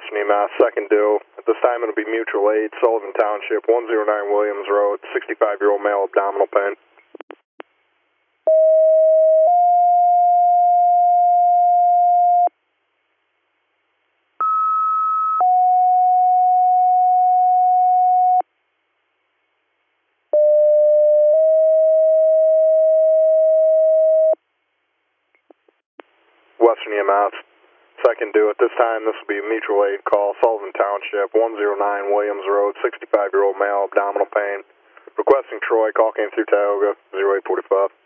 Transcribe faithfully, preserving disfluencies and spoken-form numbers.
Western E M S, second due. At this time it'll be mutual aid, Sullivan Township, one oh nine Williams Road, sixty-five-year-old male, abdominal pain. Western E M S, second due. At this time, this will be a mutual aid call, Sullivan Township, one oh nine Williams Road, sixty-five-year-old male, abdominal pain. Requesting Troy, call came through Tioga, oh eight forty-five.